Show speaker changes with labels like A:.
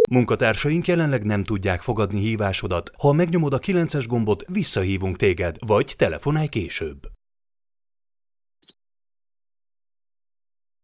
A: Munkatársaink jelenleg nem tudják fogadni hívásodat. Ha megnyomod a 9-es gombot, visszahívunk téged, vagy telefonálj később.